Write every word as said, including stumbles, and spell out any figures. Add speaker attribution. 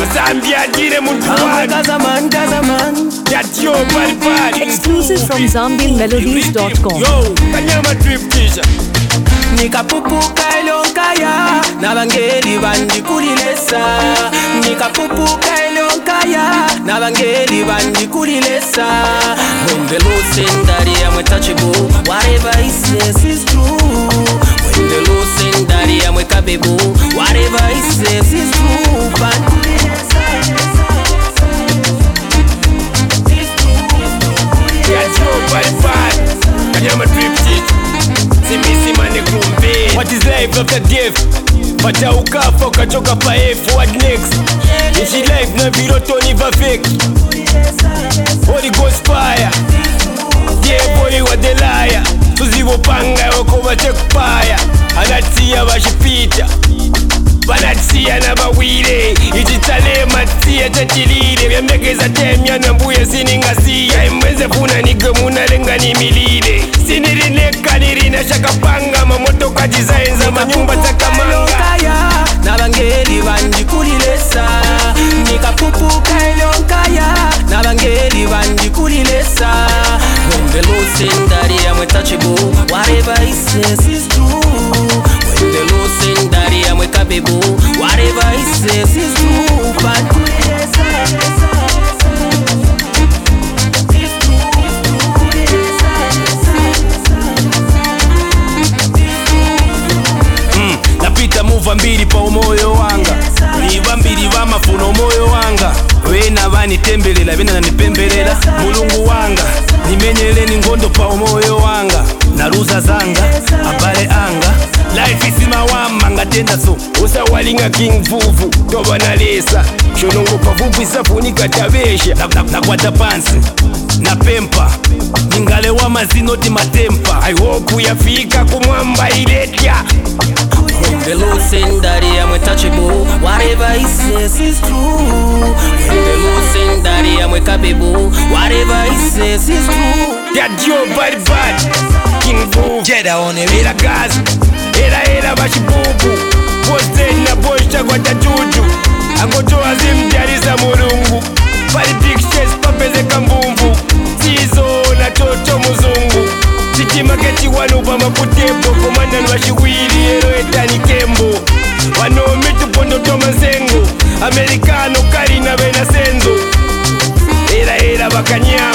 Speaker 1: Zambia dire muntu wanu
Speaker 2: Gazaman, Gazaman.
Speaker 1: That yo bad bad.
Speaker 3: Exclusive from Zambian Melodies dot com.
Speaker 1: Yo, Kanyama drip teacher.
Speaker 2: Nikapupuka ilonkaya Nabangeli bandi kulilesa Nikapupuka ilonkaya Nabangeli bandi kulilesa When the Lord send daddy I'm untouchable Whatever he says is true When the Lord send daddy I'm capable Whatever he says is true Bandi kulilesa
Speaker 1: That yo bad bad. Kanyama drip teacher. What is life after death? Pata ukafa ukachoka pa F. What next? Ishi life na viroto ni va fake. Holy Ghost fire. Yeah boy wa the liar. Tuzivo panga wako bache kupaya. Anatia bashipita Banatia na bawire Ichitale matia chachilile Vyamegeza temya na mbuye siningasiya Imweze funa nige munalenga ni milile Sinirineka nirina shakapanga Mamoto kajizaenza manyumba takamanga
Speaker 2: Nabangeli bandi kulilesa Nikapupuka ilonkaya Nabangeli bandi kulilesa When the Lord send daddy I'm untouchable Whatever he says is true When the Lord send daddy I'm capable Whatever he says is true Bandi kulilesa
Speaker 1: Napita muva mbili pa umoyo wanga Niva mbili va mafuno moyo wanga Wena vani tembelela, vena nanipembelela Mulungu wanga, nimenyeleni ngondo pa umoyo wanga Naruza zanga, abale anga Life isima wama ngatenda so Usa walinga king vuvu, toba na lesa Shonongo pa vupu isafunika tabesha Nakwata pansi, na pempa Ningale wa mazinoti matempa I hope uyafika kumwamba iletya
Speaker 2: When the Lord send daddy I'm untouchable Whatever he says is true When the Lord send daddy I'm capable Whatever he says is true
Speaker 1: That yo bad bad King Vuvu
Speaker 2: Jeda on it
Speaker 1: Era gazi Era era bashibubu Posted na boshta kwa tajuju Angotoa zimjariza mulungu Pari big chest papeze kambumbu Tizo na toto muzungu Siki maketi wanu pa makutepo Komanda nwashiwili ero etani kembo Wano mitu pondo toma zengo Amerikano kari na bena senzo Era era bakanya